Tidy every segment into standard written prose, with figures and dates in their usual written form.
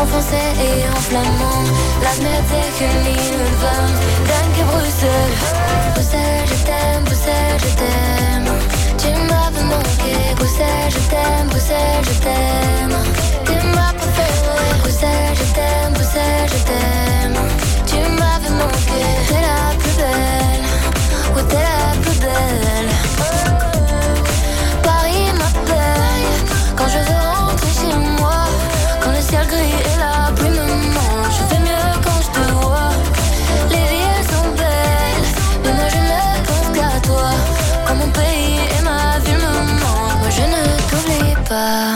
français et en flamand. Lass mir Technik und warm. Danke Brüssel. Bruxelles, je t'aime, Bruxelles, je t'aime. Tu m'avais manqué. Bruxelles, je t'aime, Bruxelles, je t'aime. T'es ma préférée. Bruxelles, je t'aime, Bruxelles, je t'aime. Tu m'avais manqué. T'es la plus belle. Oh, t'es la plus belle. Paris m'appelle quand je veux rentrer chez moi. Quand le ciel gris et la pluie me mange, je fais mieux quand je te vois. Les vies elles sont belles, mais moi je ne pense qu'à toi. Quand mon pays et ma ville me manquent, moi je ne t'oublie pas.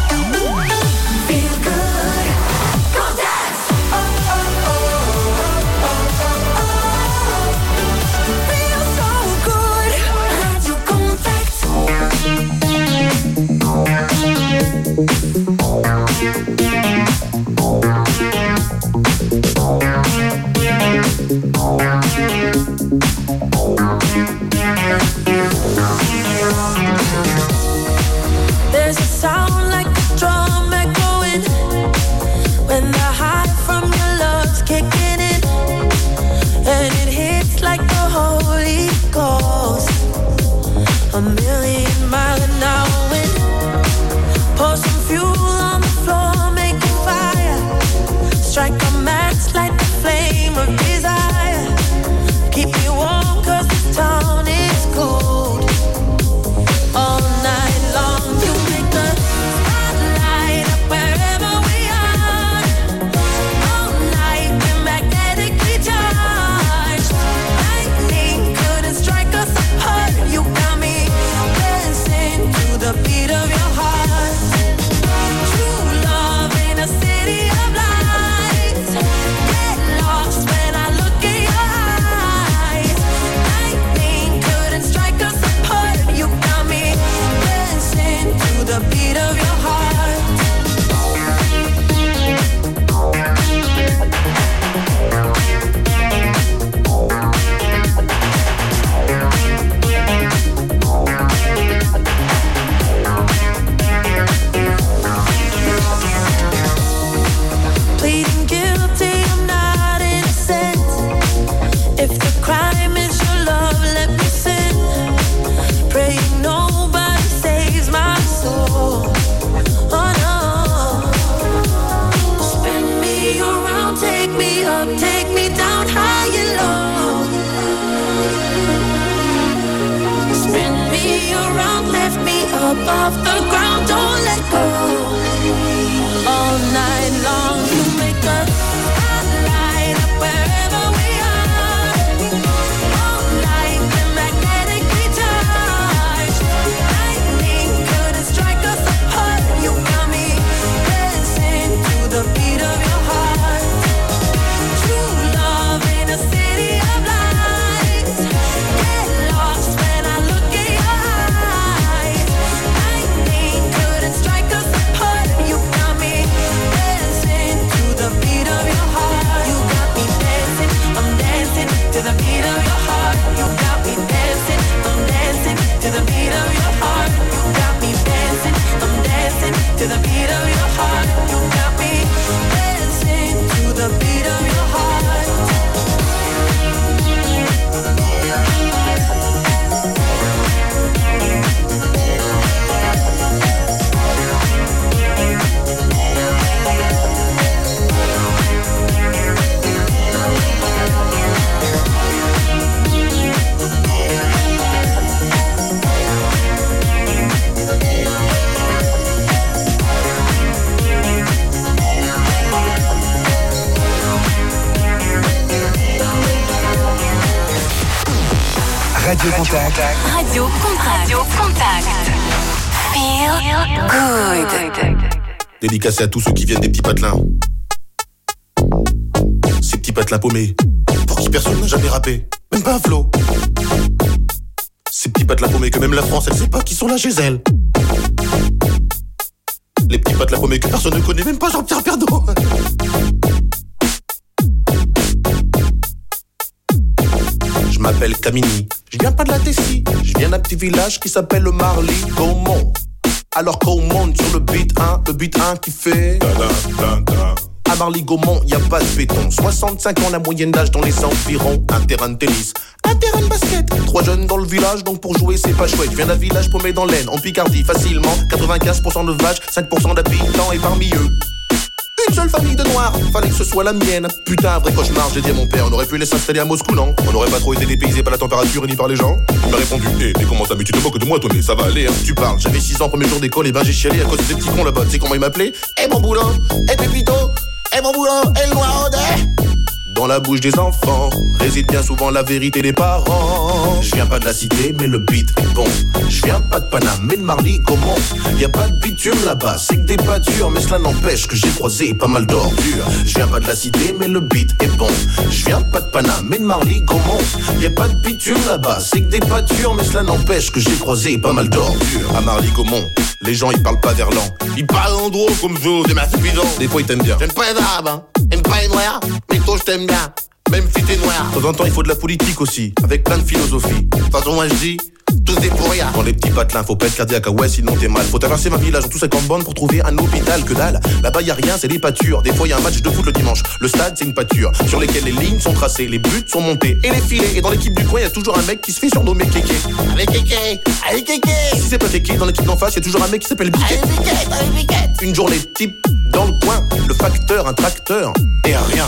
There's a sound like a drum echoing when the high from your love's kicking in, and it hits like the Holy Ghost. A million mile an hour wind. Pour some fuel on the floor, make a fire. Strike a match, light the flame of desire. Keep me warm 'cause this town is cold. All night long you make the spotlight up wherever we are. All night we're magnetically charged. Lightning couldn't strike us apart. You got me dancing to the beat of your heart. True love in a city of lights. Get lost when I look in your eyes. Lightning couldn't strike us apart. You got me dancing to the beat of your heart. Pleading guilty, I'm not innocent. If the crime is your love, let me sin. Praying nobody saves my soul. Oh no. Spin me around, take me up, take me down high and low. Spin me around, lift me up off the ground, don't let go. All night long you make a spotlight up wherever we are. All night we're magnetically charged. Lightning couldn't strike us apart. You got me dancing to the beat of your heart. True love in a city of lights. Get lost when I look in your eyes. Lightning couldn't strike us apart. You got me dancing to the beat of your heart. You got me dancing, I'm dancing to the beat of your heart. You got me dancing, I'm dancing to the beat of your heart. You got me dancing, I'm dancing to the beat of your heart. You got me dancing to the beat of your heart. Radio Contact. Radio Contact. Radio Contact. Feel good. Dédicacé à tous ceux qui viennent des petits patelins. Ces petits patelins paumés, pour qui personne n'a jamais rappé, même pas un flow. Ces petits patelins paumés que même la France, elle sait pas qui sont là chez elle. Les petits patelins paumés que personne ne connaît, même pas Jean-Pierre Pernaut. Je m'appelle Camini, je viens pas de la Tessie, je viens d'un petit village qui s'appelle le Marly Gaumont. Alors qu'on monte sur le beat 1 qui fait Marly-Gaumont, y a pas de béton. 65 ans la moyenne d'âge dans les environs. Un terrain de tennis, un terrain de basket. 3 jeunes dans le village, donc pour jouer c'est pas chouette. Je viens d'un village paumé dans l'Aisne, en Picardie, facilement. 95% de vaches, 5% d'habitants, et parmi eux une seule famille de noirs, fallait que ce soit la mienne. Putain, un vrai cauchemar, j'ai dit à mon père. On aurait pu les s'installer à Moscou, non? On n'aurait pas trop été dépaysé par la température et ni par les gens. Il m'a répondu, mais comment ça, mais tu te moques de moi, toi, mais ça va aller, hein. Tu parles, j'avais 6 ans, premier jour d'école, et ben j'ai chialé à cause des petits cons là-bas. Tu sais comment ils m'appelaient? Eh mon boulot, eh Pépito, eh mon boulot, eh le noir dans la bouche des enfants réside bien souvent la vérité des parents. Je viens pas de la cité, mais le beat est bon. Je viens pas de Paname, mais de Marly-Gaumont. Y a pas de bitume là-bas, c'est que des pâtures, mais cela n'empêche que j'ai croisé pas mal d'ordures. Je viens pas de la cité, mais le beat est bon. Je viens pas de Paname, mais de Marly-Gaumont. Y a pas de bitume là-bas, c'est que des pâtures, mais cela n'empêche que j'ai croisé pas mal d'ordures. À Marly-Gaumont, les gens ils parlent pas verlan. Ils parlent en drôle comme vous, c'est ma suffisant. Des fois ils t'aiment bien. J'aime pas les arabes, hein. J'aime pas les noirs, mais toi je t'aime bien. Même si t'es noir. De temps en temps il faut de la politique aussi, avec plein de philosophie. De toute façon moi je dis, tous des pourrias. Dans les petits patelins, faut pas être cardiaque, ah ouais sinon t'es mal. Faut traverser ma village en tous 50 bandes pour trouver un hôpital, que dalle. Là-bas y a rien, c'est des pâtures. Des fois y a un match de foot le dimanche. Le stade c'est une pâture, sur lesquelles les lignes sont tracées, les buts sont montés et les filets. Et dans l'équipe du coin y a toujours un mec qui se fait surnommer Kéké. Allez Kéké, allez Kéké. Si c'est pas Kéké, dans l'équipe d'en face y a toujours un mec qui s'appelle Biquet. Allez Biquet. Une journée type dans le coin, le facteur, un tracteur et rien.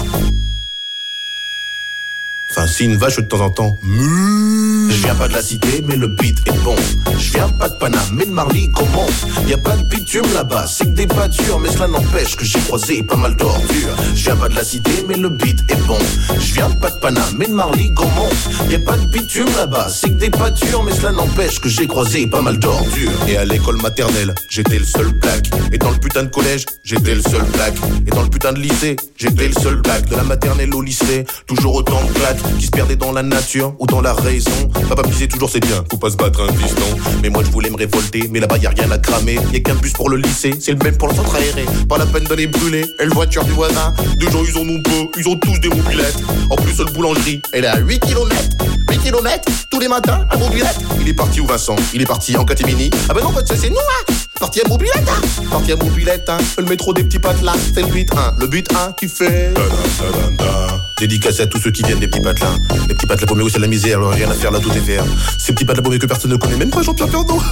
Enfin, si une vache de temps en temps. Je viens pas de la cité, mais le beat est bon. Je viens pas de Paname, mais de Marly-Gaumont. Y a pas de bitume là-bas, c'est que des pâtures, mais cela n'empêche que j'ai croisé pas mal d'ordures. Je viens pas de la cité, mais le beat est bon. Je viens pas de Paname, mais de Marly-Gaumont. Y a pas de bitume là-bas, c'est que des pâtures, mais cela n'empêche que j'ai croisé pas mal d'ordures. Et à l'école maternelle, j'étais le seul black. Et dans le putain de collège, j'étais le seul black. Et dans le putain de lycée, j'étais le seul black. De la maternelle au lycée, toujours autant de black qui se perdaient dans la nature ou dans la raison. Papa me disait toujours c'est bien, faut pas se battre un fiston. Mais moi je voulais me révolter, mais là-bas y a rien à cramer. Y'a qu'un bus pour le lycée, c'est le même pour le centre aéré. Pas la peine d'aller brûler, et le voiture du voisin. Des gens ils en ont peu, ils ont tous des mobilettes. En plus seule boulangerie, elle est à 8 km. 8 km, tous les matins, à mobilette. Il est parti où Vincent? Il est parti en catémini. Ah ben non, c'est nous hein. Parti à mobilette hein. Parti à mobilette hein. Le métro des petits patelins, c'est le beat 1. Le beat 1 qui fait dédicacé à tous ceux qui viennent des petits patelins. Les petits patelins paumés où c'est la misère, alors rien à faire là, tout est vert. Ces petits patelins paumés que personne ne connaît, même pas Jean-Pierre Pernaut.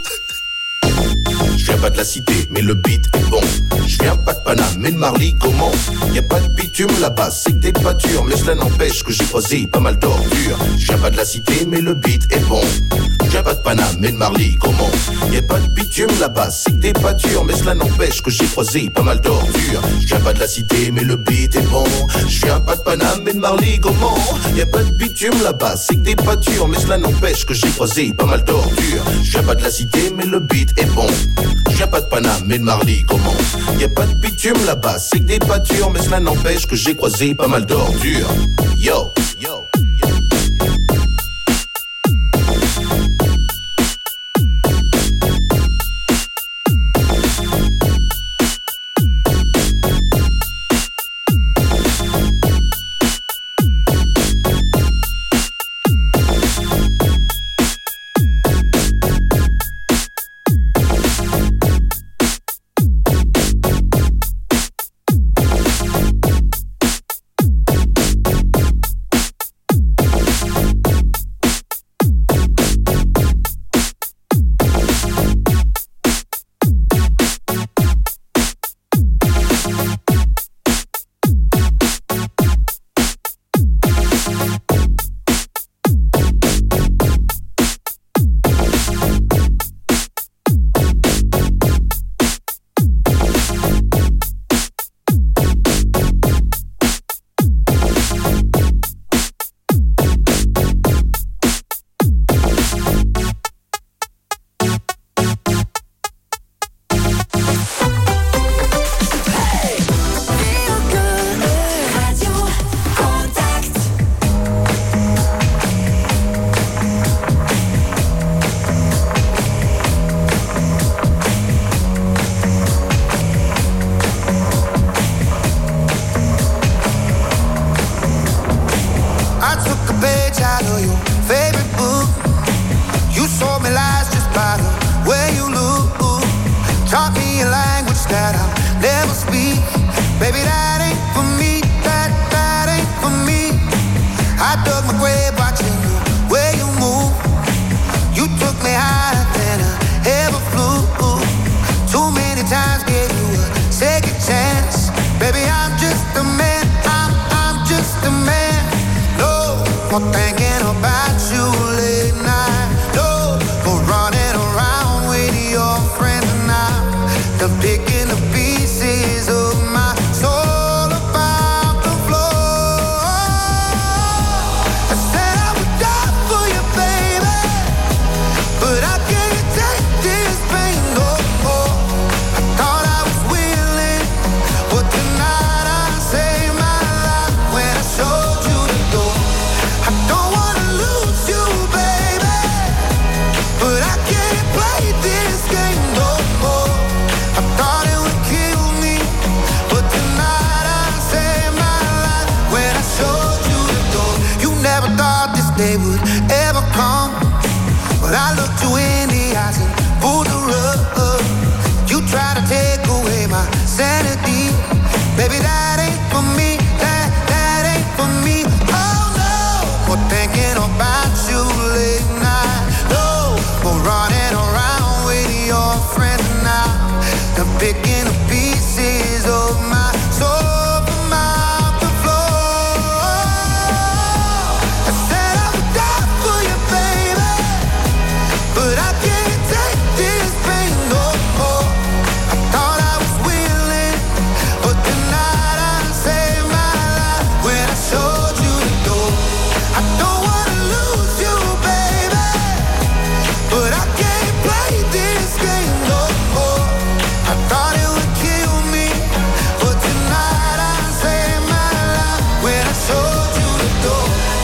Je viens pas de la cité, mais le beat est bon. Je viens pas de Paname, mais de Marly-Gaumont. Y a pas de bitume là-bas, c'est que des pâtures, mais cela n'empêche que j'ai croisé pas mal d'ordures. Je viens pas de la cité, mais le beat est bon. Je viens pas de Paname, mais de Marly-Gaumont. Y a pas de bitume là-bas, c'est que des pâtures, mais cela n'empêche que j'ai croisé pas mal d'ordures. Je viens pas de la cité, mais le beat est bon. Je viens pas de Paname, mais de Marly-Gaumont. Y a pas de bitume là-bas, c'est que des pâtures, mais cela n'empêche que j'ai croisé pas mal d'ordures. Je viens pas de la cité, mais le beat est bon. Je viens pas de Paname, mais de Marly-Gaumont. Y a pas de bitume là-bas, c'est que des pâtures, mais cela n'empêche que j'ai croisé pas mal d'ordures. Yo, yo. Taught me a language that I'll never speak. Baby, that ain't more thinking about you late night. No more running around with your friends now. They're picking the pieces of my soul about the floor. I said I would die for you, baby, but I can't take this pain no more. I thought I was willing, but tonight I saved my life when I showed you the door. I don't wanna lose you, baby, but I can't play this game no more. I thought it would kill me, but tonight I saved my life when I showed you the door. You never thought this day would ever come, but I looked you in the eyes and pulled the rug. You try to take away my sanity, baby, that ain't for me, that ain't for me. Oh no, more thinking about you late night. No, more running around with your friends now. They're picking the pieces of my soul from out the floor. I said I would die for you, baby, but I can't take this pain no more. I thought I was willing, but tonight I saved my life when I showed you the door. I don't wanna lose you, baby, but I can't play this game no more. I thought it would kill me, but tonight I saved my life when I showed you the door.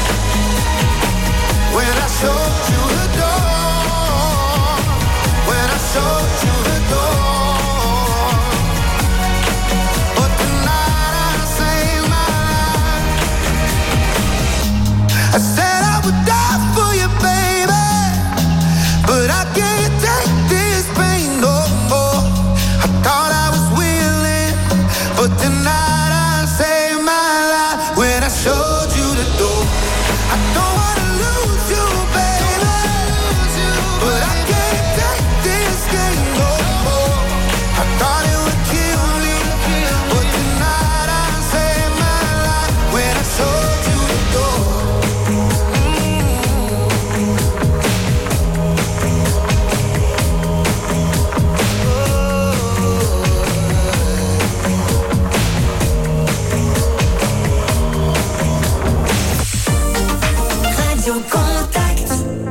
When I showed you the door. When I showed you the door. But tonight I saved my life. I said I would die for you, baby, but I can't take this pain no more. I thought I was willing, but tonight I saved my life when I showed you the door. I don't wanna lose you, baby, but I can't take this game no more. I thought it would kill me, but tonight I saved my life when I showed you the door. Radio Contact.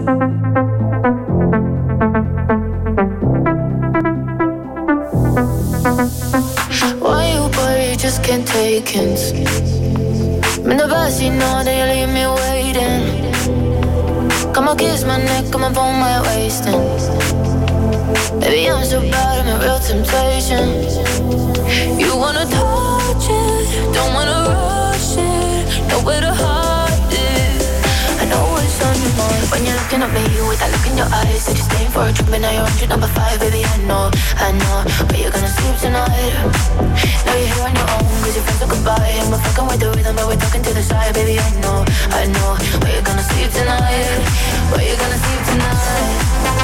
Why you worry, just can't take hints. In the backseat, know that you leave me waiting. Come on, kiss my neck, come on, pull my waist in. Baby, I'm so bad, I'm a real temptation. You wanna touch it, don't wanna rush it, nowhere to hide it. I know it's on your mind when you're looking at me with that look in your eyes. Said you're staying for a drink, but now you're on to number 5. Baby, I know where you're gonna sleep tonight. Now you're here on your own, cause your friends are goodbye. And we're fucking with the rhythm, but we're talking to the side. Baby, I know where you're gonna sleep tonight. Where you're gonna sleep tonight.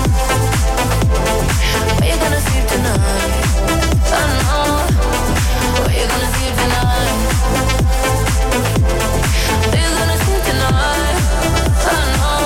Where you gonna sleep tonight? I know where you gonna sleep tonight. Where you gonna sleep tonight? I know.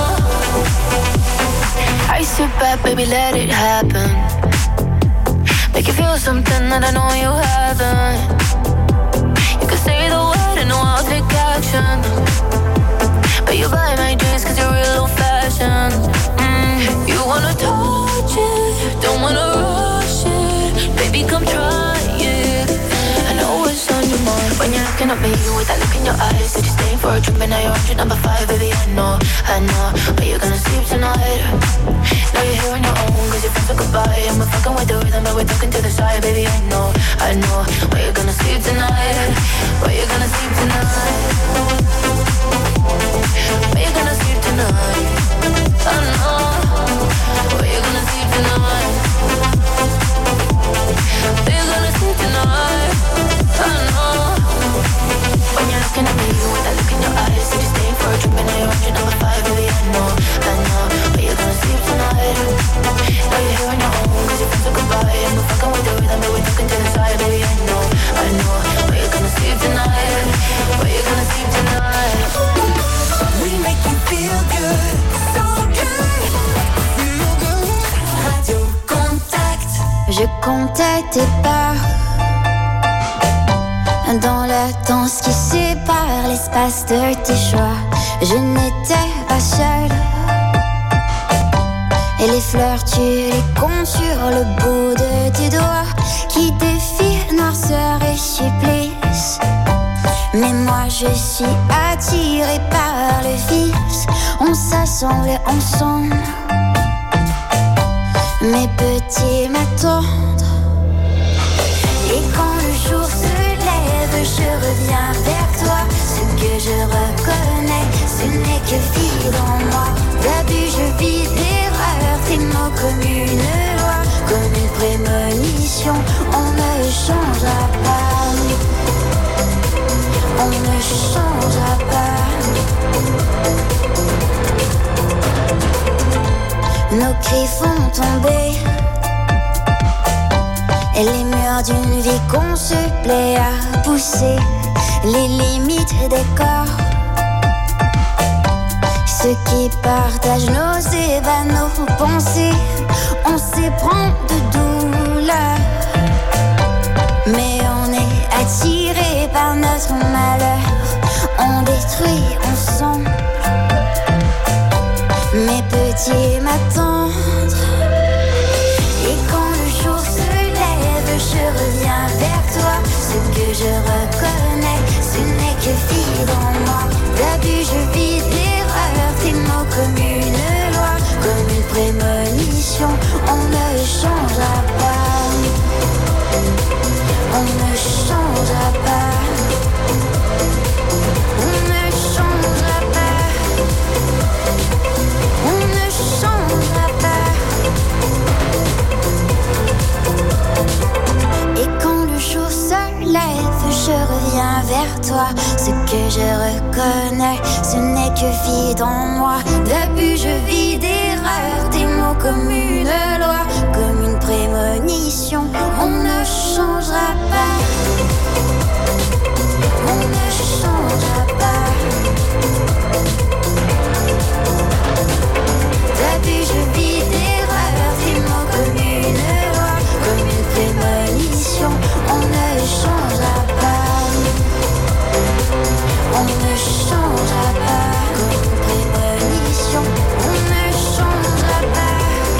I sit back, baby, let it happen. Make you feel something that I know you haven't. You can say the word and I'll take action. But you buy my drinks cause you're real old-fashioned. You wanna touch it, don't wanna rush it. Baby, come try it. I know it's on your mind when you're looking at me with that look in your eyes. Said you're staying for a drink, but now you're on to number 5. Baby, I know where you're gonna sleep tonight. Now you're here on your own, cause your friends are goodbye. And we're fucking with the rhythm, but we're talking to the side. Baby, I know where you're gonna sleep tonight. Where you're gonna sleep tonight. Where you gonna sleep tonight? I know where you gonna sleep tonight. Where you gonna sleep tonight? I know. When you're looking at me with that look in your eyes, said you're staying for a drink, but now you're on to number 5. Baby, I know where you're gonna sleep tonight. Now you're here on your own, cause your friends are goodbye. And we're fucking with the rhythm, but we're talking to the side. Baby, I know distance qui sépare l'espace de tes choix. Je n'étais pas seule. Et les fleurs, tu les comptes sur le bout de tes doigts, qui défient noirceur et supplice. Mais moi je suis attirée par le vice. On s'assemble ensemble. Mes petits m'attendent. Et quand le jour se lève, je reviens vers toi. Ce que je reconnais, ce n'est que vide en moi. D'abus, je vis d'erreurs, tes mots comme une loi, comme une prémonition. On ne changera pas. On ne changera pas. Nos cris font tomber et les murs d'une vie qu'on se plaît à pousser, les limites des corps. Ceux qui partagent nos ébats, nos pensées, on s'éprend de douleur. Mais on est attiré par notre malheur, on détruit ensemble. Mes petits m'attendent. Et quand le jour se lève, je reviens vers toi. Ce que je reconnais, ce n'est que vide en moi. D'abus, je vis d'erreurs, tes mots comme une loi, comme une prémonition. On ne changera pas. On ne changera pas. On ne changera pas. On ne changera pas. Et quand le jour se lève, je reviens vers toi. Ce que je reconnais, ce n'est que vide en moi. D'abus, je vis d'erreurs, tes mots comme une loi, comme une prémonition. On ne changera pas. On ne changera pas. D'abus, je vis d'erreurs, tes mots comme une loi, comme une prémonition. On ne changera pas. On ne changera pas. Comme une prémonition. On ne changera pas.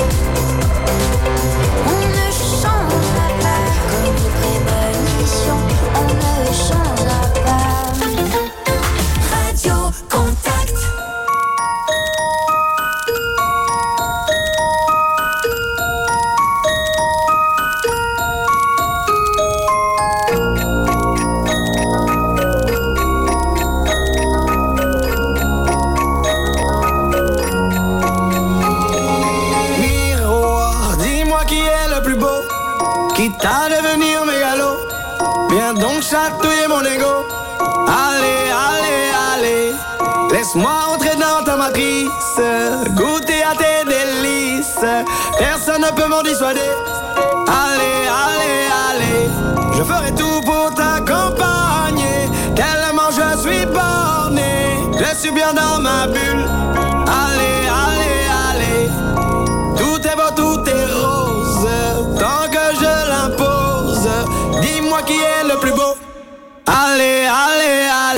On ne changera pas. Comme une prémonition. On ne changera pas. Radio Contact. Quitte à devenir mégalo, viens donc chatouiller mon ego. Allez, allez, allez, laisse-moi entrer dans ta matrice, goûter à tes délices, personne ne peut m'en dissuader. Allez, allez, allez, je ferai tout pour t'accompagner, tellement je suis borné, je suis bien dans ma bulle. Allez, allez, allez, tout est beau, tout est rose, tant que je l'impose. Dis-moi qui est le plus beau. Allez, allez, allez.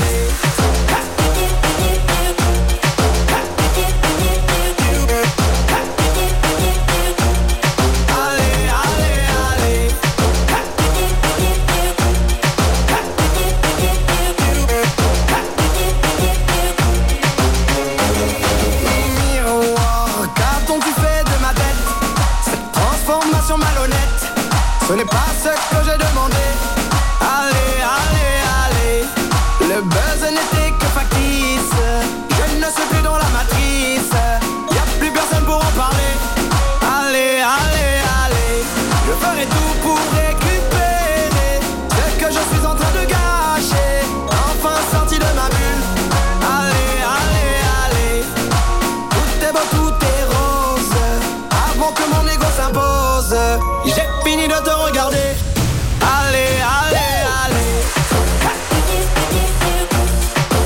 Ce n'est pas ce que j'ai demandé. Allez, allez, allez. Le buzz n'était que factice. Je ne suis plus dans la matrice. Y'a plus personne pour en parler. Allez, allez, allez. Je ferai tout pour récupérer ce que je suis en train de gâcher. Enfin sorti de ma bulle. Allez, allez, allez. Tout est beau, tout est rose, avant que mon ego s'impose. J'ai fini de te regarder. Allez, allez, allez.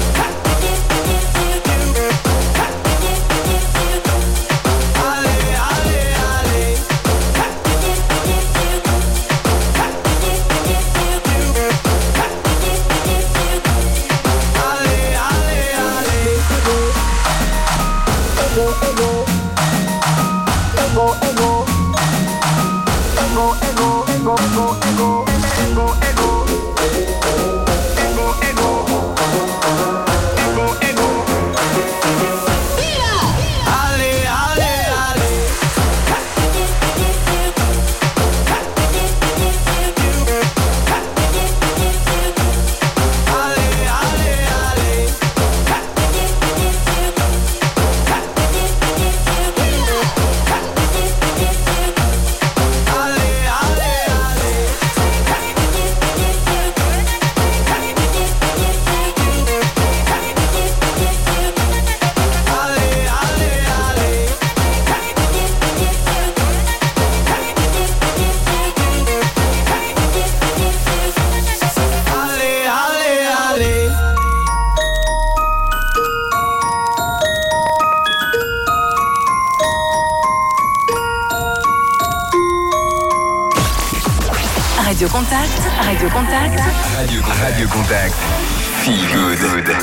Radio Contact. Radio Contact. Feel good.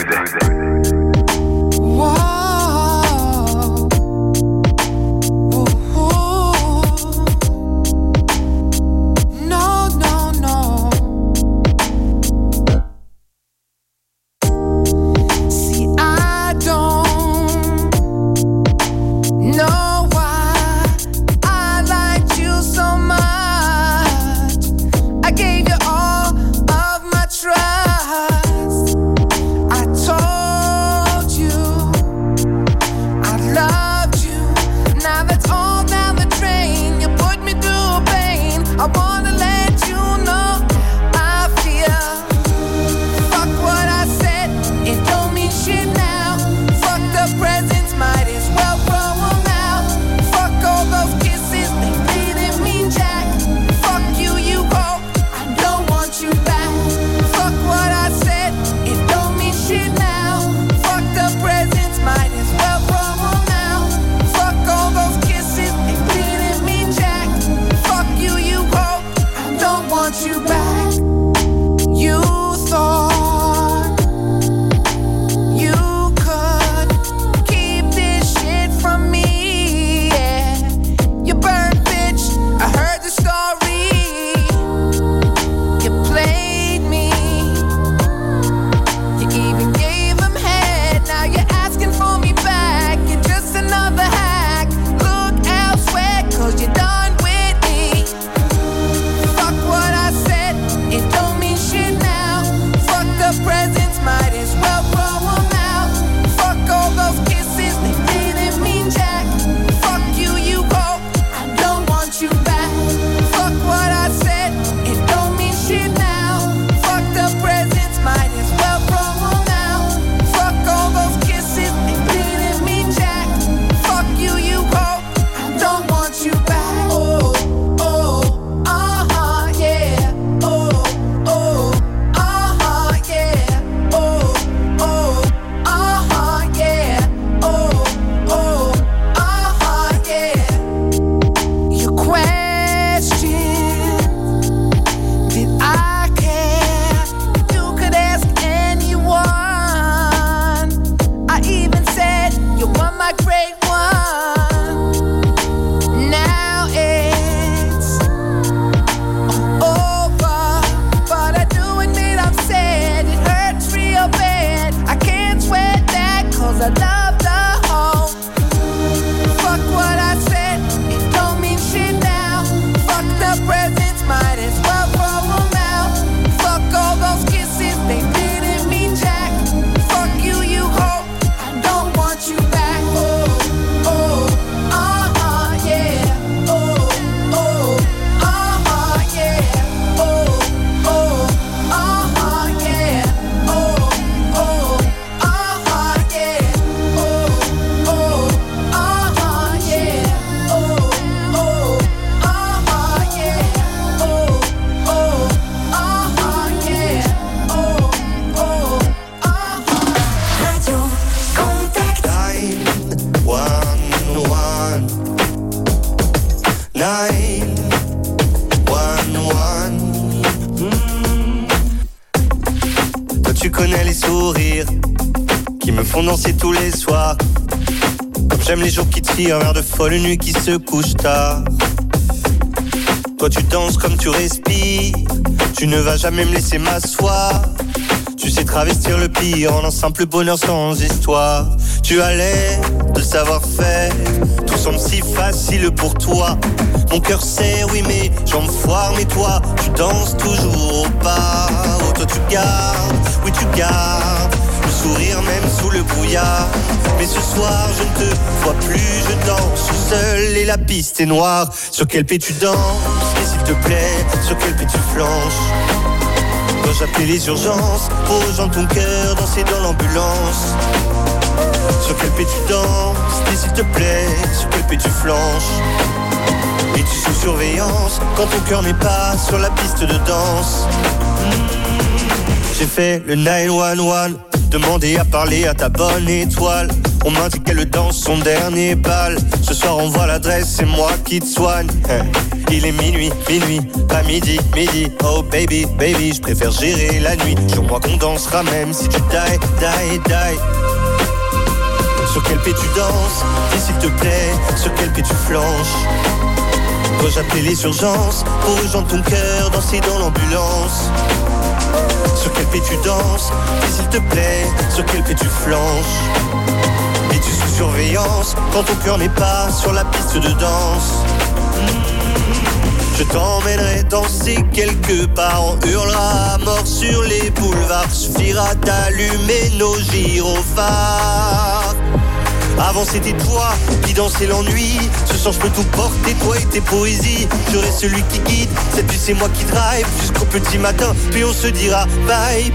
J'aime les jours qui tirent vers de folles nuits qui se couchent tard. Toi tu danses comme tu respires, tu ne vas jamais me laisser m'asseoir. Tu sais travestir le pire en un simple bonheur sans histoire. Tu as l'air de savoir faire, tout semble si facile pour toi. Mon cœur serre, oui mes jambes foirent, mais toi tu danses toujours au pas. Oh toi tu gardes, oui tu gardes le sourire même sous le brouillard. Mais ce soir je ne te vois plus, je danse seul et la piste est noire. Sur quel pied tu danses, et s'il te plaît, sur quel pied tu flanches. Quand j'appelais les urgences, rejoins ton cœur, danser dans l'ambulance. Sur quel pied tu danses, et s'il te plaît, sur quel pied tu flanches. Es-tu sous surveillance quand ton cœur n'est pas sur la piste de danse? J'ai fait le 911, demandé à parler à ta bonne étoile. On m'indique qu'elle danse son dernier bal. Ce soir envoie l'adresse, c'est moi qui te soigne. Il est minuit, pas midi. Oh baby, je préfère gérer la nuit. Jure-moi qu'on dansera même si tu die. Sur quel pied tu danses, dis s'il te plaît, sur quel pied tu flanches. Dois-je appeler les urgences pour rejoindre ton cœur, danser dans l'ambulance? Sur quel pied tu danses, dis s'il te plaît, sur quel pied tu flanches. Es-tu sous surveillance quand ton cœur n'est pas sur la piste de danse? Je t'emmènerai danser quelque part, on hurlera à mort sur les boulevards. Suffira d'allumer nos gyrophares. Avant c'était toi qui dansais l'ennui. Ce soir je peux tout porter, toi et tes poésies. Je reste celui qui guide, cette nuit c'est moi qui drive jusqu'au petit matin, puis on se dira bye.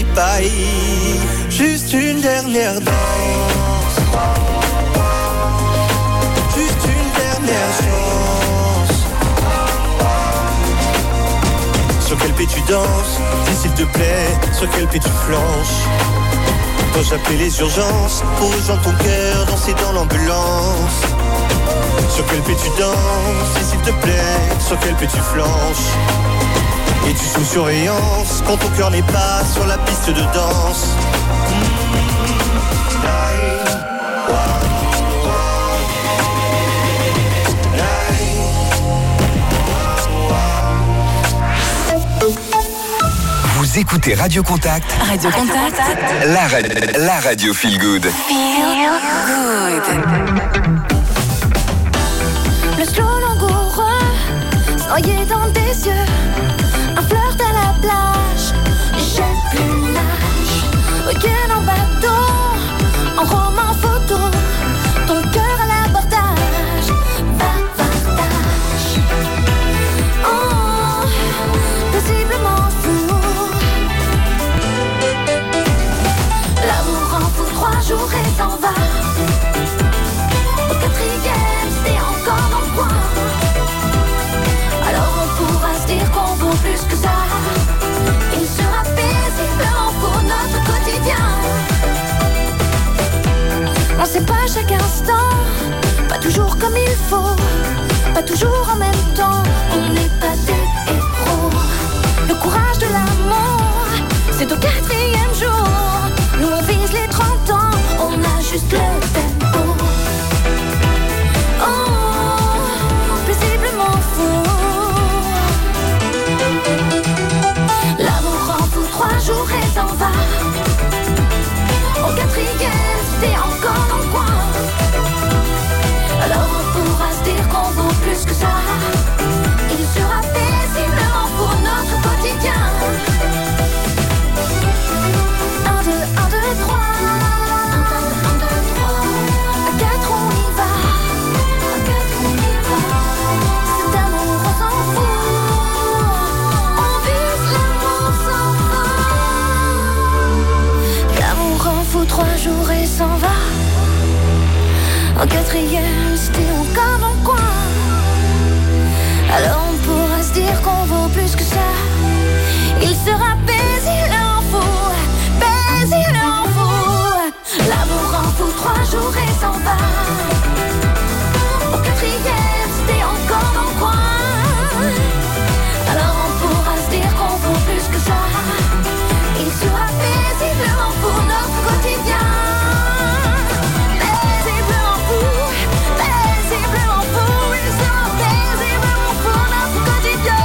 Juste une dernière danse, juste une dernière chance. Sur quel pied tu danses, dis s'il te plaît, sur quel pied tu flanches. Dois-je appeler les urgences pour rejoindre ton cœur, danser dans l'ambulance? Sur quel pied tu danses, dis s'il te plaît, sur quel pied tu flanches. Es-tu sous surveillance quand ton cœur n'est pas sur la piste de danse? Vous écoutez Radio Contact. Radio Contact. La radio Feel Good. Feel Good. Le slow langoureux, noyé dans tes yeux. Un flirt à la plage, j'ai plus l'âge. Week-end en bateau, en roman photo. Ton cœur à l'abordage, bavardage. Oh, paisiblement fou. L'amour en fout 3 jours et s'en va. Au 4e, c'est encore dans le coin. Alors on pourra se dire qu'on vaut plus que ça. Il sera paisiblement pour notre quotidien. On sait pas chaque instant, pas toujours comme il faut, pas toujours en même temps. On n'est pas des héros. Le courage de l'amour, c'est au 4e jour. Nous on vise les 30 ans, on a juste le tempo. Oh, paisiblement fou. L'amour en fout 3 jours et s'en va. Au 4e, c'est encore dans le coin. Alors on pourra se dire qu'on vaut plus que ça. Il sera paisiblement pour notre quotidien. 1, 2, 1, 2, 3. 1, 2, 3. À 4 on y va. À 4 on y va. Cet amour on s'en fout. On vise l'amour sans fin. L'amour en fout 3 jours et s'en va. En 4e, c'était encore dans le coin. Alors on pourra se dire qu'on vaut plus que ça. Il sera paisiblement fou, paisiblement fou. L'amour en fout 3 jours et s'en va. Au 4e, c'était encore dans le coin. Alors on pourra se dire qu'on vaut plus que ça. Il sera paisiblement pour notre quotidien. Paisiblement fou, paisiblement fou. Il sera paisiblement pour notre quotidien.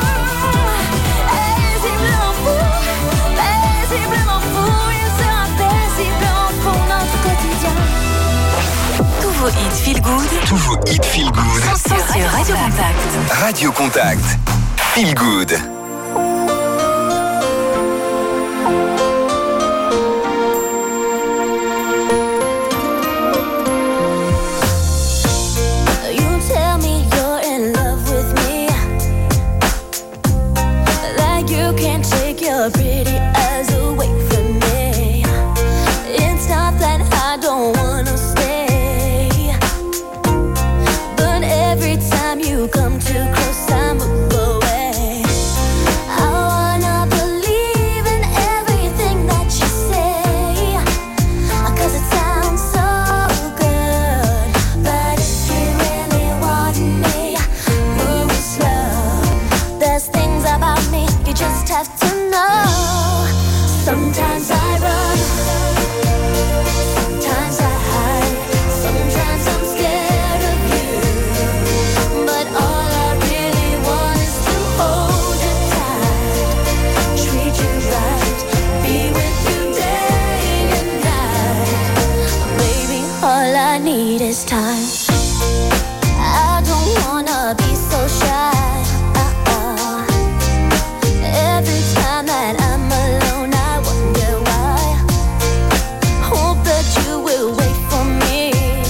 Paisiblement fou, paisiblement fou. Il sera paisiblement pour notre quotidien. Tous vos hits Feel Good. Tous vos hits Feel Good. Sur Radio Contact. Radio Contact. Feel Good. You tell me you're in love with me, like you can't take your pretty eyes away from me. It's not that I don't wanna stay, but every time you come too close I move away. Sometimes I run, sometimes I hide, sometimes I'm scared of you. But all I really want is to hold you tight, treat you right, be with you day and night. Baby, all I need is time. I don't wanna be so shy. Every time that I'm alone, I wonder why. Hope that you will wait for me.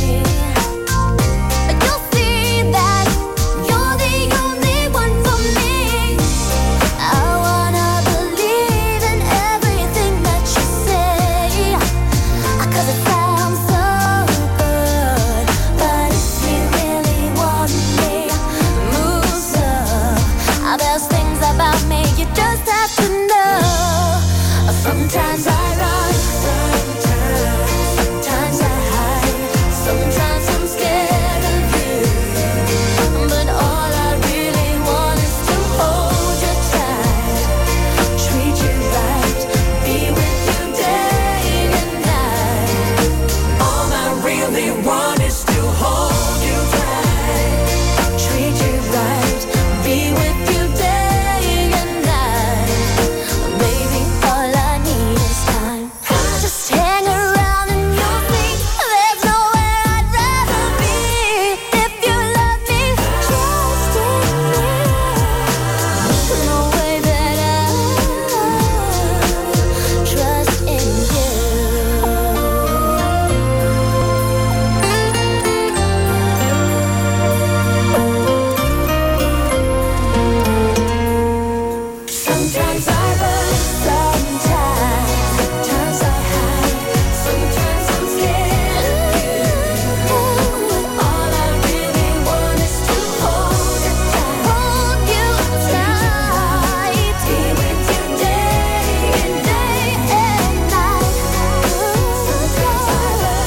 But you'll see that you're the only one for me. I wanna believe in everything that you say, 'cause it sounds so good. But if you really want me, move slow. There's things about me you just have to know. Sometimes I run, sometimes I hide, sometimes I'm scared of you. But all I really want is to hold you tight, treat you right, be with you day and night. All I really want is to hold you tight, treat you right, be with you day and night. Baby, all I need is time. Just hang around and you'll see there's nowhere I'd rather be. If you love me, trust in me, the way that I trust in you. Sometimes I run, sometimes I hide, sometimes I'm scared of you. All I really want is to hold you tight, be with you day and night. Sometimes I run,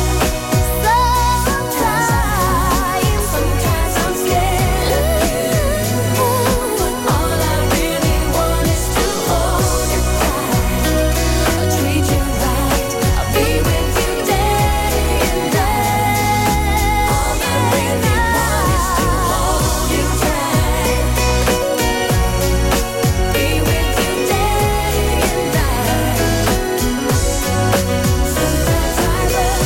sometimes I'm scared of you. All I really want is to hold you tight, treat you right, I'll be with you day and night. All I really want is to hold you tight, be with you day and night. Sometimes I run,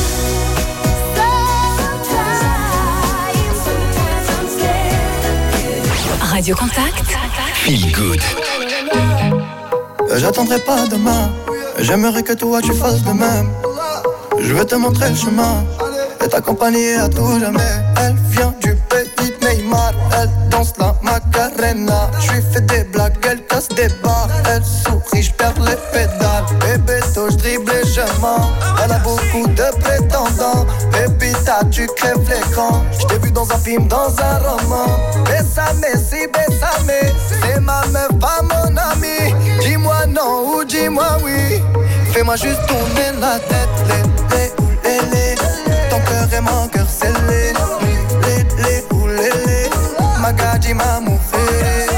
sometimes I'm scared of you. Radio Contact. Feel Good. J'attendrai pas demain, j'aimerais que toi tu fasses de même. Je veux te montrer le chemin et t'accompagner à tout jamais. Elle vient du pays de Neymar, elle danse la Macarena. Je lui fais des blagues, elle casse des barres. Elle sourit, je perds les pédales. Bébé, je dribble et je mens. Elle a beaucoup de prétendants. Baby, tu crèves l'écran. Je t'ai vu dans un film, dans un roman. Bésame, si bésame, c'est ma meuf, pas mon ami. Dis-moi non ou dis-moi oui. Fais-moi juste tourner la tête. Les, ton cœur est mon cœur scellé. Les, Magadji m'a mouffé.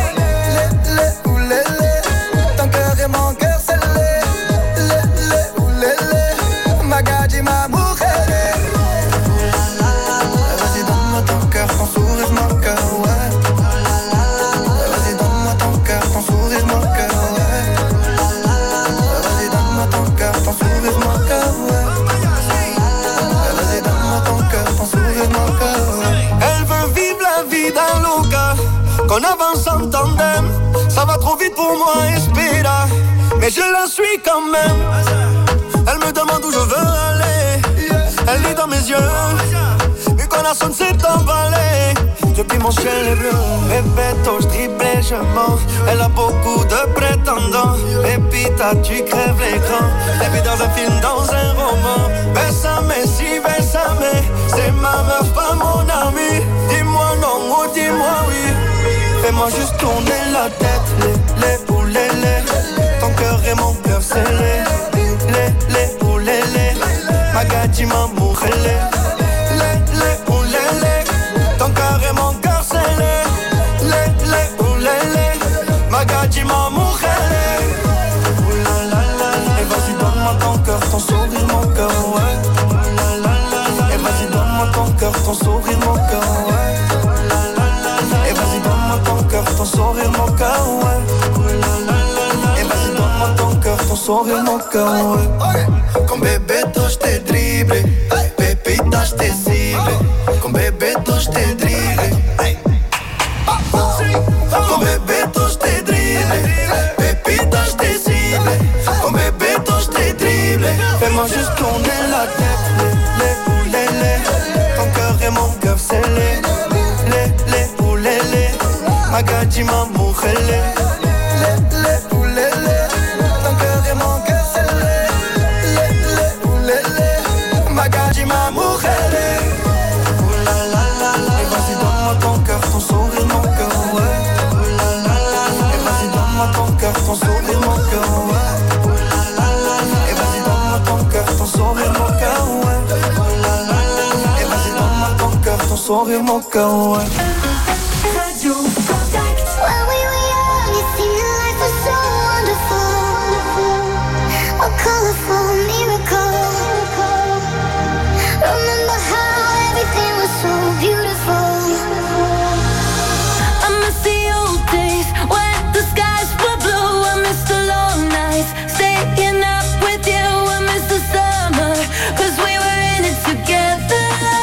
Les, ton cœur est mon cœur scellé. Les, Magadji m'a mouffé. Vas-y donne-moi ton cœur, ton sourire, mon cœur, ouais. Vas-y donne-moi ton cœur, ton sourire, mon cœur, ouais. Vas-y donne-moi ton cœur, ton sourire, mon cœur, ouais. Vas-y donne-moi ton cœur, ton sourire, mon cœur, ouais. Elle veut vivre la vie d'un loca, qu'on avance en tandem. Ça va trop vite pour moi, espéra, mais je la suis quand même. Elle me demande où je veux aller, elle lit dans mes yeux, vu qu'on a sonné s'est emballé. Depuis mon ciel est bleu, répète, je dribble et je mens. Elle a beaucoup de prétendants, et puis tu crèves l'écran. Elle vit dans un film, dans un roman. Bésame, si bésame, c'est ma meuf, pas mon ami. Dis-moi non ou dis-moi oui. Fais-moi juste tourner la tête, les ou les. Ton cœur et mon cœur scellé. Les ou les. Magadji m'a mouré. Les ou les. Ton cœur et mon cœur scellé. Les ou les. Magadji m'a mouré. sourire, mon cœur, ouais. Comme bébé, toi j't'ai dribblé. Pépita, j't'ai ciblé. Comme bébé, toi j't'ai dribblé. Comme bébé, toi j't'ai dribblé. Pépita, j't'ai ciblé. Comme bébé, toi j't'ai dribblé. Fais-moi juste tourner la tête. Les. Ton cœur et mon cœur, c'est les. Magadji ma mukhele. Ton cœur et mon cœur, c'est les. Magadji ma mukhele. Ouh la la la la. Et vas-y donne-moi ton cœur, ton sourire, mon cœur, ouais. Ouh la la la la. Et vas-y donne-moi ton cœur, ton sourire, mon cœur, ouais. Ouh la la la la. Et vas-y donne-moi ton cœur, ton sourire, mon cœur, ouais. Ouh la la la la. Et vas-y donne-moi ton cœur, ton sourire, mon cœur, ouais. Radio Contact. When we were young, it seemed life was so wonderful, a colorful miracle. Remember how everything was so beautiful. I miss the old days when the skies were blue. I miss the long nights, staying up with you. I miss the summer, 'cause we were in it together.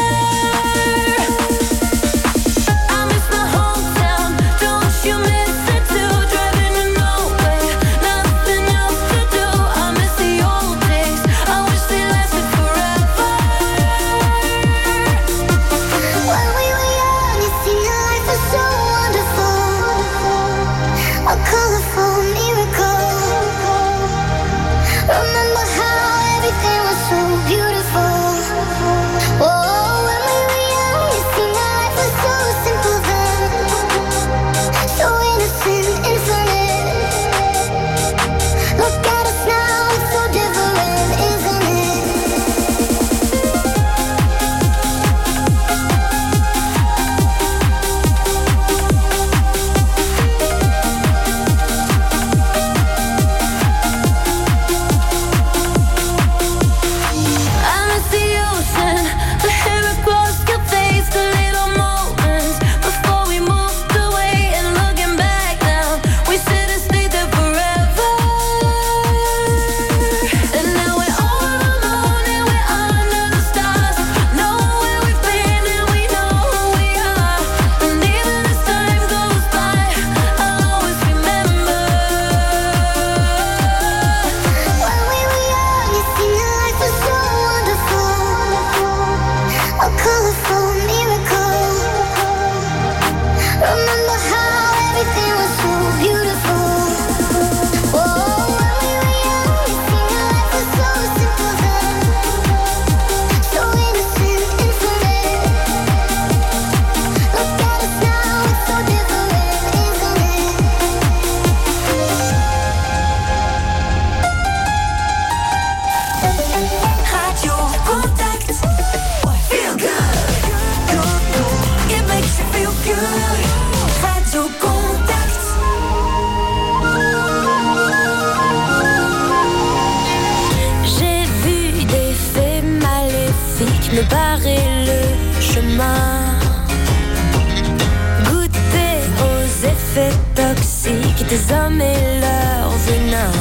You miss it too, driving to nowhere, nothing else to do. I miss the old days, I wish they lasted forever. When we were young, it seemed life was so wonderful, a colorful miracle. Remember how everything was so beautiful. Oh, when we were young, it seemed life was so simple then. So innocent, infinite. Look at us now, it's so different, isn't it? I miss the ocean, the hair across your face, the little moments before we moved away. And looking back now, we should have stayed there forever. And now we're all alone and we're under the stars. Know where we've been and we know who we are. And even as time goes by, I'll always remember. When we were young, it seemed life was so wonderful, a colorful miracle. Remember how everything was so beautiful. Oh, when we were young, it seemed life was so simple then. So innocent, infinite. Look at us now, it's so different, isn't it? Radio Contact. Feel good. It makes you feel good. Radio Contact. J'ai vu des fées maléfiques me barrer le chemin, goûter aux effets toxiques des hommes et leur venin.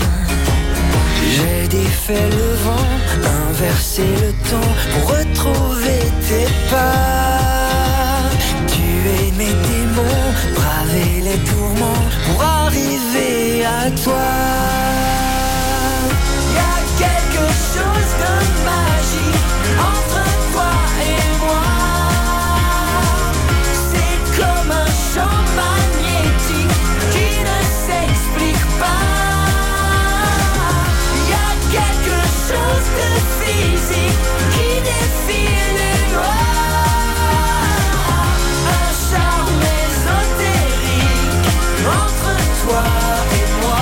J'ai défait le vent, inversé le temps pour retrouver tes pas. Tuer mes démons, braver les tourments pour arriver à toi. Y'a quelque chose de magique entre toi et moi. C'est comme un champ magnétique qui ne s'explique pas. Y'a quelque chose de physique qui défie les lois. Un charme ésotérique entre toi et moi.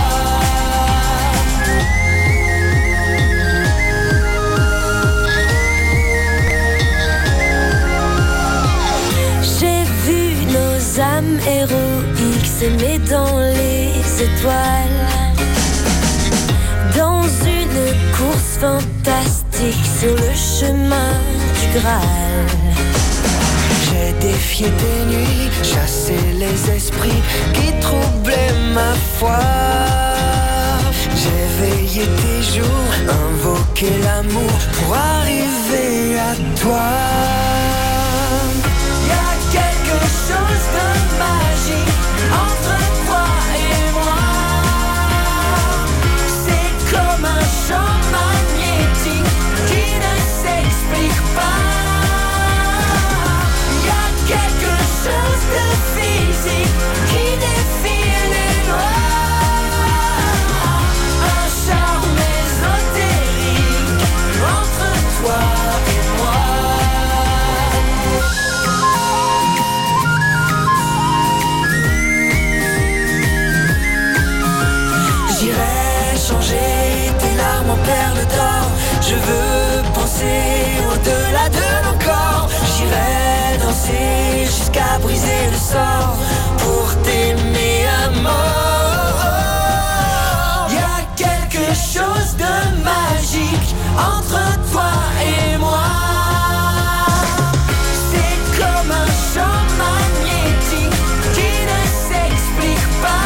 J'ai vu nos âmes héroïques s'aimer dans les étoiles, dans une course fantastique sur le chemin du Graal. J'ai défié tes nuits, chassé les esprits qui troublaient ma foi. J'ai veillé tes jours, invoqué l'amour pour arriver à toi. Y'a quelque chose de magique entre toi et moi. C'est comme un champ magnétique qui ne s'explique pas. Y'a quelque chose de physique qui défie les lois. Un charme ésotérique entre toi et moi. J'irai changer tes larmes en perles d'or. Je veux penser au-delà de nos corps. J'irai danser jusqu'à briser le sort pour t'aimer à mort. Y'a quelque chose de magique entre toi et moi. C'est comme un champ magnétique qui ne s'explique pas.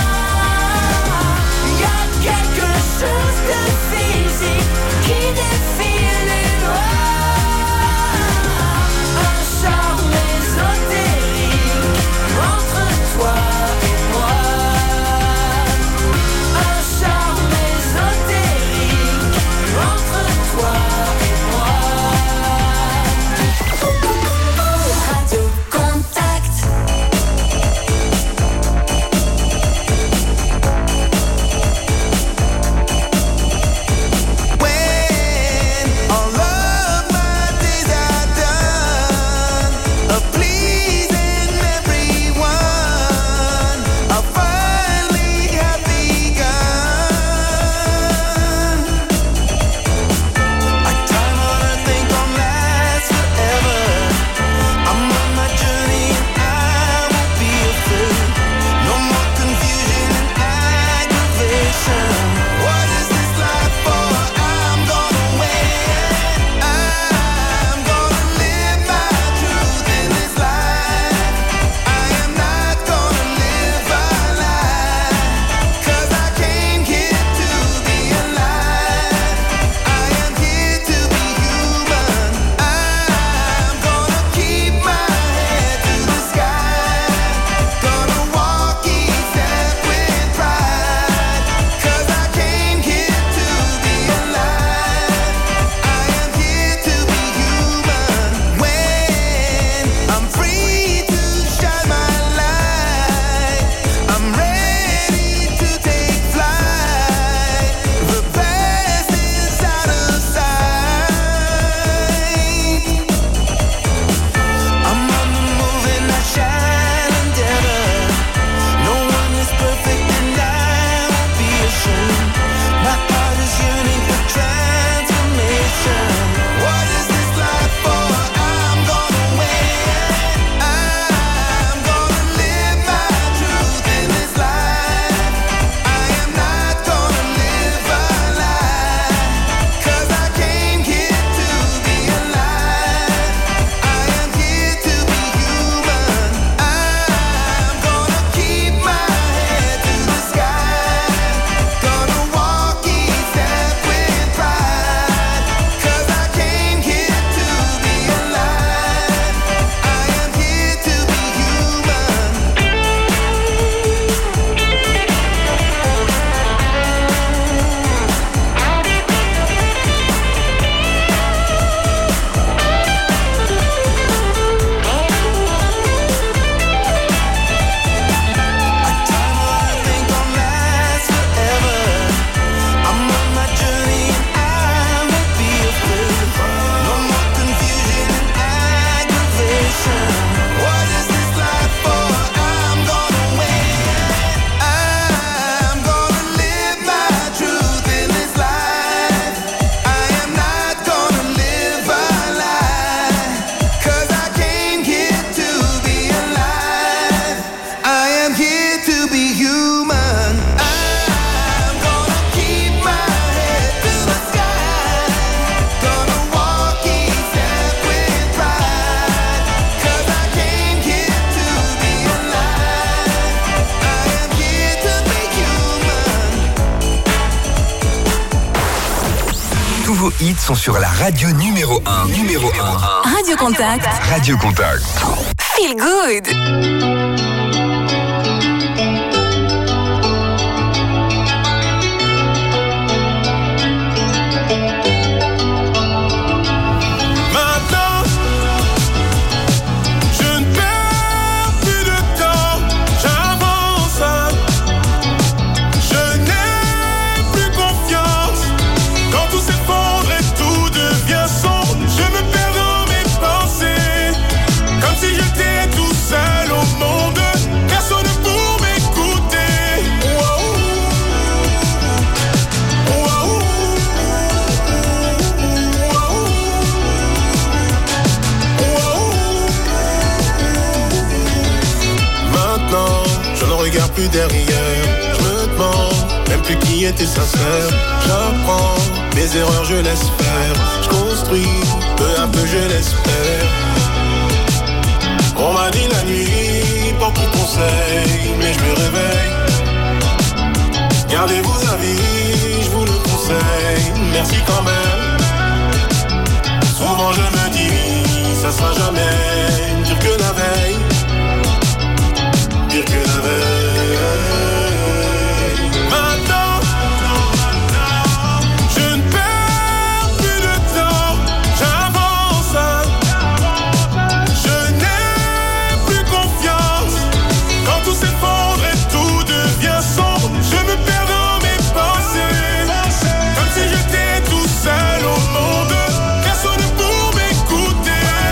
Y'a quelque chose de physique qui défie les lois. Un charme ésotérique entre Tous vos hits sont sur la radio numéro 1. Radio Contact. Radio Contact. Feel good. Plus derrière, je me demande même plus qui était sincère. J'apprends mes erreurs, je laisse faire. Je construis, peu à peu je l'espère. On m'a dit la nuit, pour tout conseil, mais je me réveille. Gardez vos avis, je vous le conseille. Merci quand même. Souvent je me dis, ça sera jamais pire que la veille. Pire que la veille. Maintenant, je ne perds plus de temps. J'avance. Je n'ai plus confiance. Quand tout s'effondre et tout devient sombre, je me perds dans mes pensées. Comme si j'étais tout seul au monde. Personne pour m'écouter.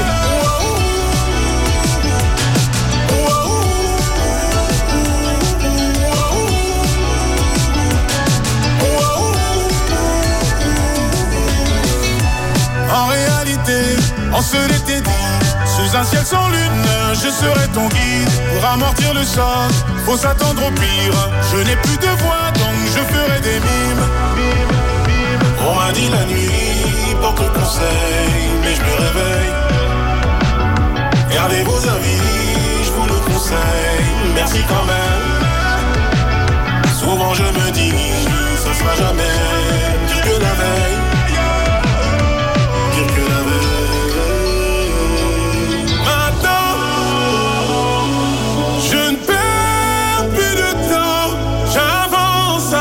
En réalité, on se l'était dit, sous un ciel sans lune, je serai ton guide. Pour amortir le choc, faut s'attendre au pire. Je n'ai plus de voix, donc je ferai des mimes. On m'a dit la nuit, porte conseil, mais je me réveille. Gardez vos avis, je vous le conseille. Merci quand même. Souvent je me dis, ça sera jamais pire que la veille. Que la veille. Maintenant, je ne perds plus de temps. J'avance.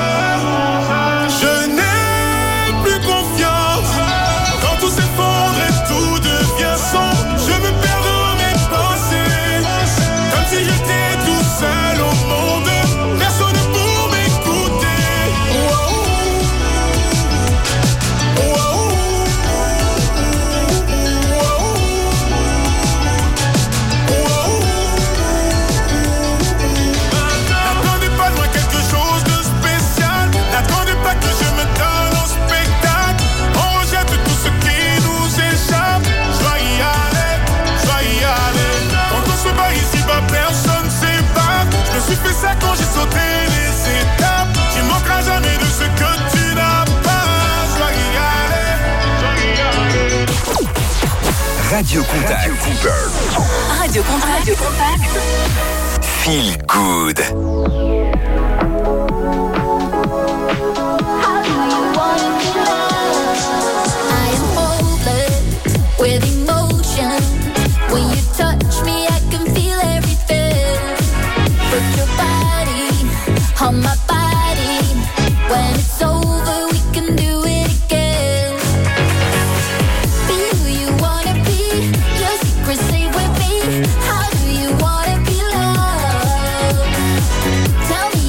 Je n'ai plus confiance. Quand tout s'effondre et tout devient sombre, je me perds dans mes pensées. Comme si j'étais tout seul au monde. Personne pour m'écouter. Personne s'évade. Je me suis fait ça quand j'ai sauté les étapes. Tu manqueras jamais de ce que tu n'as pas. Je dois y aller. Radio Contact. Radio Contact. Feel good. I am hopeless with emotion. When you touch me, I can feel everything. Put your body on my body. When it's over, we can do it again. Be who you wanna be. Your secrets stay with me. How do you wanna be loved? Tell me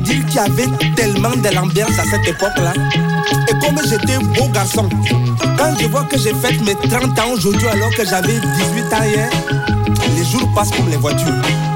dire qu'il y avait tellement de l'ambiance à cette époque-là. Et comme j'étais beau garçon, quand je vois que j'ai fait mes 30 ans aujourd'hui alors que j'avais 18 ans hier, les jours passent comme les voitures.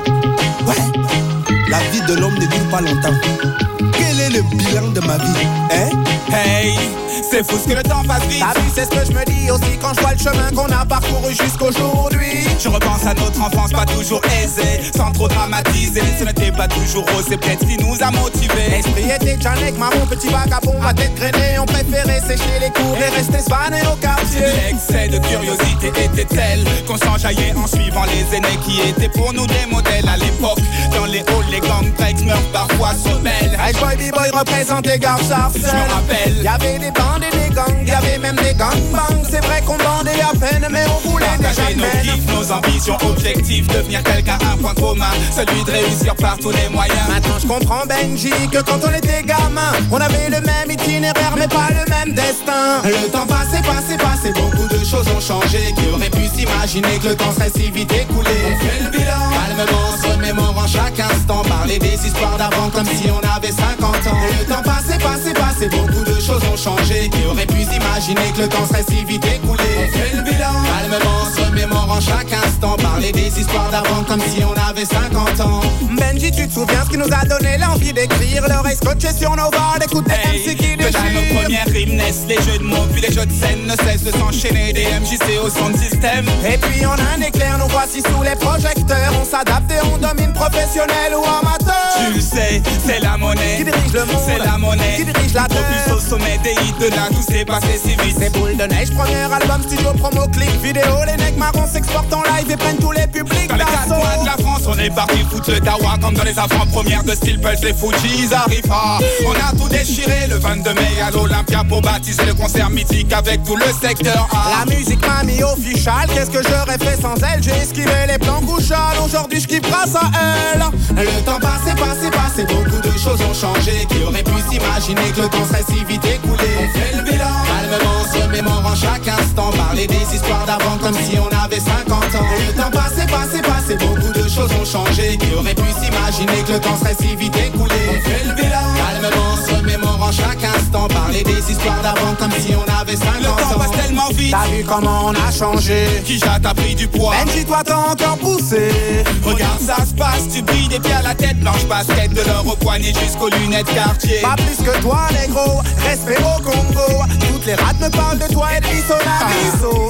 Ouais, la vie de l'homme ne dure pas longtemps. Quel est le bilan de ma vie, hein? Hey, c'est fou ce que le temps passe vite. T'as vu, c'est ce que je me dis aussi quand je vois le chemin qu'on a parcouru jusqu'aujourd'hui. Je repense à notre enfance pas toujours aisée, sans trop dramatiser. Ce n'était pas toujours rose, c'est peut-être ce qui nous a motivés. L'esprit était Janek, marron, petit vagabond, à tête grainée. On préférait sécher les cours et rester spanné au quartier. L'excès de curiosité était tel qu'on s'enjaillait en suivant les aînés qui étaient pour nous des modèles à l'époque. Dans les halls, les gang breaks meurent parfois sur belle. Hey boy, b-boy représentait Gare Sarcelles. Je me rappelle, y'avait des bandes et des gangs, y'avait même des gangbangs. C'est vrai qu'on bandait à peine, mais on voulait partager déjà nos kiffs, nos ambitions, objectifs, devenir quelqu'un, un point commun, celui de réussir par tous les moyens. Maintenant je comprends Benji que quand on était gamin, on avait le même itinéraire mais pas le même destin. Le temps passé, beaucoup de choses ont changé. Qui aurait pu s'imaginer que le temps serait si vite écoulé? On fait le bilan, calmement, se remémorant chaque instant, parler des histoires d'avant comme si on avait 50 ans. Le temps passé, beaucoup de choses ont changé. Qui aurait pu s'imaginer que le temps serait si vite écoulé? On fait le bilan, calmement, se remémorant chaque instant, parler des histoires d'avant comme si on avait 50 ans. Benji, tu te souviens ce qui nous a donné l'envie d'écrire? L'oreille scotchée sur nos barres, d'écouter MC qui déchire. Déjà nos premières rimes naissent, les jeux de mots puis les jeux de scène ne cessent de s'enchaîner. Des MJC au son de système. Et puis on a un éclair, nous voici sous les projecteurs. On s'adapte et on domine, professionnel ou amateur. Tu le sais, c'est la monnaie qui dirige le monde, c'est la monnaie qui dirige la terre. Plus au sommet des hits, de là tout s'est passé si vite. C'est boule de neige, premier album, studio, promo, clip, vidéo. Les necks marrons s'exportent en live et prennent tous les publics. Dans les 4 coins de la France, on est parti foutre le dawa. Comme dans les avant-premières de Steel Pulse, les Fujis arrivent pas. On a tout déchiré le 22 mai à l'Olympia pour baptiser le concert mythique avec tout le secteur A. La musique m'a mis official, qu'est-ce que j'aurais fait sans elle? J'ai esquivé les plans couchales, aujourd'hui je kiffe grâce à elle. Le temps passé, beaucoup de choses ont changé. Qui aurait pu s'imaginer que le temps serait si vite écoulé? On fait le bilan, calmement, se remémorant chaque instant, parler des histoires d'avant comme si on avait 50 ans. Le temps passé, beaucoup de choses ont changé. Qui aurait pu s'imaginer que le temps serait si vite écoulé? On fait le bilan, calmement, se remémorant chaque instant, parler des histoires d'avant comme si on avait 50 ans. Le temps passe tellement vite, t'as vu comment on a changé? Kija t'a pris du poids, Benji toi t'as encore poussé. Regarde ça se passe, tu brilles des pieds à la tête, blanche basket, de l'or au poignet jusqu'aux lunettes quartier. Pas plus que toi négro, respect au Congo. Toutes les rats me parlent de toi et de Bissona.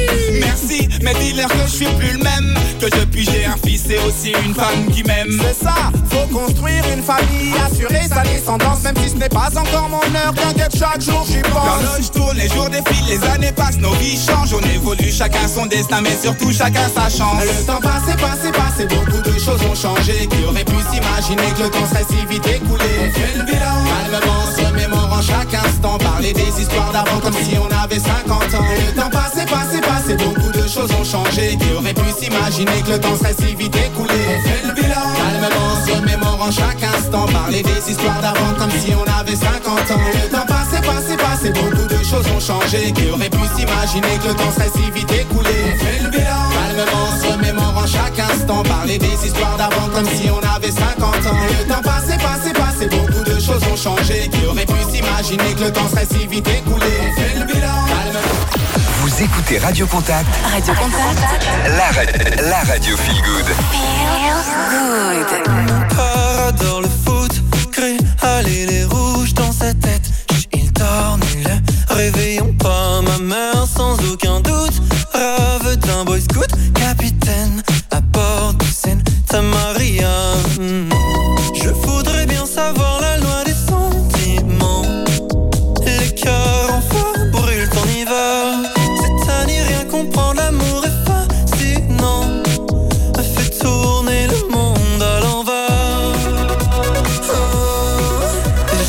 Merci, mais dis-leur que je suis plus le même. Que depuis j'ai un fils et aussi une femme qui m'aime. C'est ça, faut construire une famille, assurer sa descendance. Même si ce n'est pas encore mon heure, t'inquiète chaque jour j'y pense. L'horloge tourne, les jours défilent, les années passent, nos vies changent. On évolue, chacun son destin, mais surtout chacun sa chance. Le temps passé, beaucoup de choses ont changé. Qui aurait pu s'imaginer que le temps serait si vite écoulé? On fait le bilan, calmement, se remémorant chaque instant, parler des histoires d'avant comme si on avait 50 ans. Le temps passé, beaucoup de choses ont changé. Qui aurait pu s'imaginer que le temps serait si vite écoulé? On fait le bilan, calmement, se remémorant chaque instant, parler des histoires d'avant comme si on avait 50 ans. Le temps passé, beaucoup de choses ont changé. Qui aurait pu s'imaginer que le temps serait si vite écoulé? On fait le bilan, calmement, se remémorant chaque instant, parler des histoires d'avant comme si on avait 50 ans. Le temps passé, beaucoup de choses ont changé. Qui aurait pu s'imaginer que le temps serait si vite écoulé? On fait le bilan, Vous écoutez Radio Contact. Radio Contact. La radio Feel Good. Feel Good. Adore le foot, crée, allez les rouges dans sa tête. Il dort nul, réveillons pas ma mère sans aucun doute. Rave d'un boy scout, capitaine à bord du Seine, Maria. Je voudrais bien savoir la loi des sentiments. Les cœurs en feu brûlent en hiver. C'est à n'y rien comprendre, l'amour est fascinant. Fait tourner le monde à l'envers.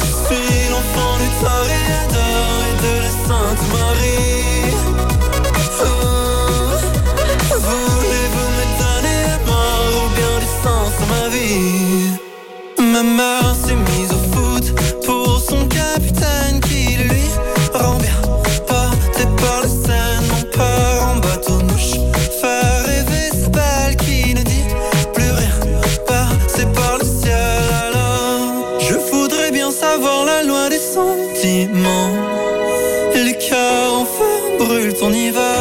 savoir la loi des sentiments. Les cœurs en feu brûlent ton hiver.